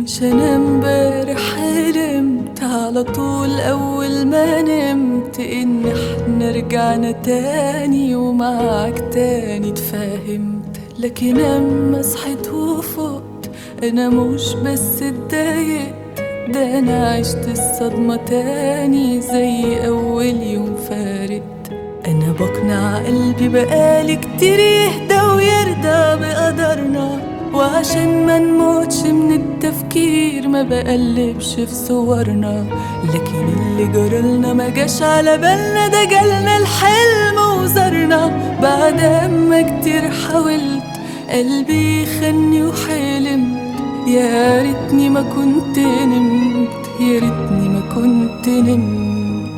مش انا امبارح حلمت على طول اول ما نمت ان احنا رجعنا تاني ومعاك تاني اتفاهمت، لكن اما صحيت وفقت انا مش بس اتضايقت، ده انا عشت الصدمة تاني زي اول يوم فارقت. انا بقنع قلبي بقالي كتير يهدى ويرضى بقدرنا، وعشان ما نموتش من التفكير ما بقلبش في صورنا، لكن اللي جرالنا ما جاش على بالنا، ده جالنا الحلم وزارنا. بعد اما كتير حاولت قلبي يخني وحلمت، يا ريتني ما كنت نمت، يا ريتني ما كنت نمت.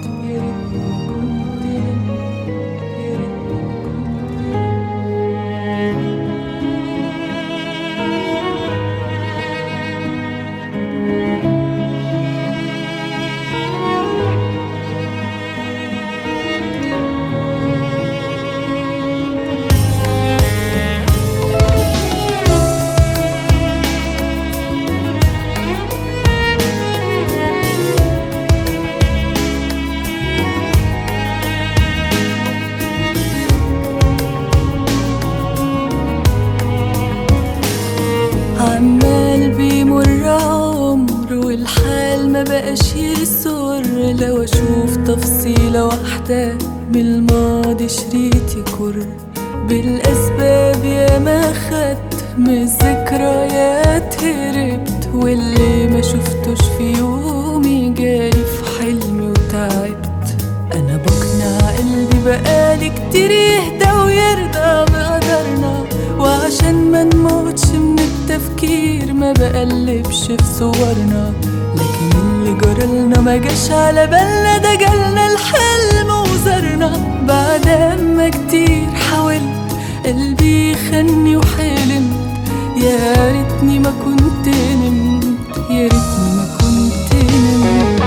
عمال بيمر عمر والحال ما بقاش يسر، لو اشوف تفصيلة واحدة من الماضي شريطي كر، بالاسباب يا ما خدت من الذكريات هربت، واللي ما شفتوش في يومي جالي في حلمي وتعبت. انا بقنع قلبي بقالي كتير يهدى ويرضى بقدرنا، وعشان ما نموتش من التفكير ما بقلبش في صورنا، لكن اللي جرالنا ما جاش على بالنا، ده جالنا الحلم وزارنا. بعد اما كتير حاولت قلبي يخني وحلمت، يا ريتني ما كنت نمت، يا ريتني ما كنت نمت.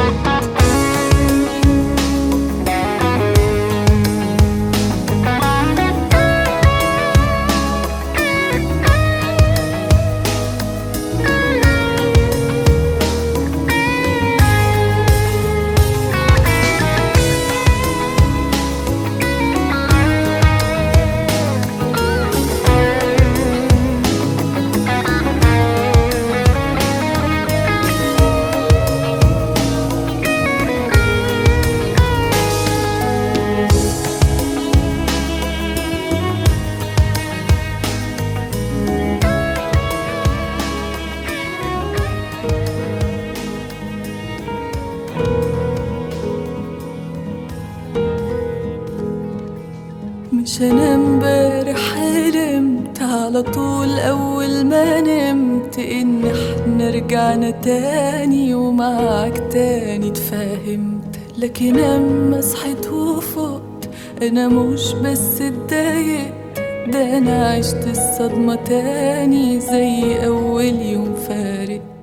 مش انا امبارح حلمت على طول اول ما نمت ان احنا رجعنا تاني ومعاك تاني اتفاهمت، لكن اما صحيت وفقت انا مش بس اتضايقت، ده انا عشت الصدمة تاني زي اول يوم فارقت.